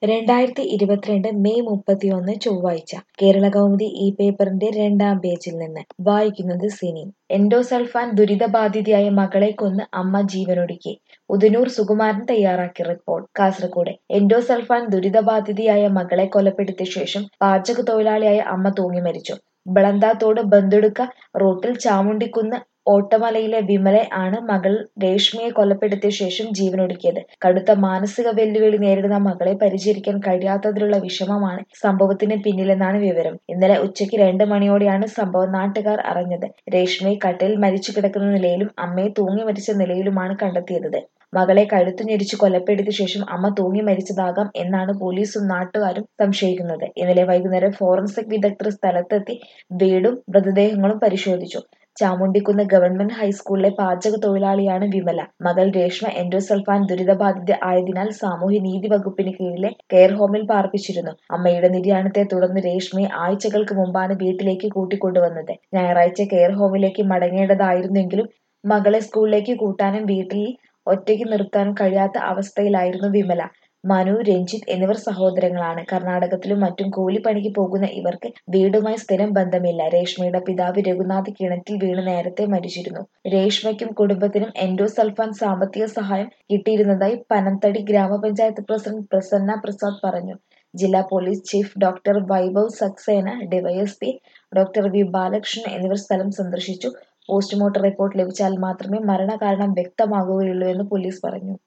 2022 May 31 ചൊവ്വാഴ്ച കേരളകൗമുദി ഈ പേപ്പറിന്റെ 2-ാം പേജിൽ നിന്ന് വായിക്കുന്നത് സിനി. എൻഡോസൾഫാൻ ദുരിതബാധിതയായ മകളെ കൊന്ന് അമ്മ ജീവനൊടുക്കി. ഉദയനൂർ സുകുമാരൻ തയ്യാറാക്കിയ റിപ്പോർട്ട്. കാസർകോട് എൻഡോസൾഫാൻ ദുരിതബാധിതയായ മകളെ കൊലപ്പെടുത്തിയ ശേഷം പാചകത്തൊഴിലാളിയായ അമ്മ തൂങ്ങി മരിച്ചു. ബ്ളന്താത്തോട് ബന്തുടുക്ക റൂട്ടിൽ ചാമുണ്ടിക്കുന്ന് ഓട്ടമലയിലെ വിമല ആണ് മകൾ രേഷ്മയെ കൊലപ്പെടുത്തിയ ശേഷം ജീവനൊടുക്കിയത്. കടുത്ത മാനസിക വെല്ലുവിളി നേരിടുന്ന മകളെ പരിചരിക്കാൻ കഴിയാത്തതിലുള്ള വിഷമമാണ് സംഭവത്തിന് പിന്നിലെന്നാണ് വിവരം. ഇന്നലെ ഉച്ചയ്ക്ക് 2 മണിയോടെയാണ് സംഭവം നാട്ടുകാർ അറിഞ്ഞത്. രേഷ്മയെ കട്ടിലിൽ മരിച്ചു കിടക്കുന്ന നിലയിലും അമ്മയെ തൂങ്ങി മരിച്ച നിലയിലുമാണ് കണ്ടെത്തിയത്. മകളെ കഴുത്തു ഞെരിച്ച് കൊലപ്പെടുത്തിയ ശേഷം അമ്മ തൂങ്ങി മരിച്ചതാകാം എന്നാണ് പോലീസും നാട്ടുകാരും സംശയിക്കുന്നത്. ഇന്നലെ വൈകുന്നേരം ഫോറൻസിക് വിദഗ്ധർ സ്ഥലത്തെത്തി വീടും മൃതദേഹങ്ങളും പരിശോധിച്ചു. ചാമുണ്ടിക്കുന്ന് ഗവൺമെന്റ് ഹൈസ്കൂളിലെ പാചകത്തൊഴിലാളിയാണ് വിമല. മകൾ രേഷ്മ എൻഡോസൾഫാൻ ദുരിതബാധിത ആയതിനാൽ സാമൂഹ്യനീതി വകുപ്പിന് കീഴിലെ കെയർ ഹോമിൽ പാർപ്പിച്ചിരുന്നു. അമ്മയുടെ നിര്യാണത്തെ തുടർന്ന് രേഷ്മയെ ആഴ്ചകൾക്ക് മുമ്പാണ് വീട്ടിലേക്ക് കൂട്ടിക്കൊണ്ടുവന്നത്. ഞായറാഴ്ച കെയർ ഹോമിലേക്ക് മടങ്ങേണ്ടതായിരുന്നെങ്കിലും മകളെ സ്കൂളിലേക്ക് കൂട്ടാനും വീട്ടിൽ ഒറ്റയ്ക്ക് നിർത്താനും കഴിയാത്ത അവസ്ഥയിലായിരുന്നു വിമല. മനു, രഞ്ജിത്ത് എന്നിവർ സഹോദരങ്ങളാണ്. കർണാടകത്തിലും മറ്റും കൂലിപ്പണിക്ക് പോകുന്ന ഇവർക്ക് വീടുമായി സ്ഥിരം ബന്ധമില്ല. രേഷ്മയുടെ പിതാവ് രഘുനാഥ് കിണറ്റിൽ വീണ് നേരത്തെ മരിച്ചിരുന്നു. രേഷ്മയ്ക്കും കുടുംബത്തിനും എൻഡോസൾഫാൻ സാമ്പത്തിക സഹായം കിട്ടിയിരുന്നതായി പനന്തടി ഗ്രാമപഞ്ചായത്ത് പ്രസിഡന്റ് പ്രസന്ന പ്രസാദ് പറഞ്ഞു. ജില്ലാ police chief doctor Vaibhav Saxena, DYSP doctor V Balakrishnan എന്നിവർ സ്ഥലം സന്ദർശിച്ചു. പോസ്റ്റ്മോർട്ടം റിപ്പോർട്ട് ലഭിച്ചാൽ മാത്രമേ മരണകാരണം വ്യക്തമാകുകയുള്ളൂവെന്ന് പോലീസ് പറഞ്ഞു.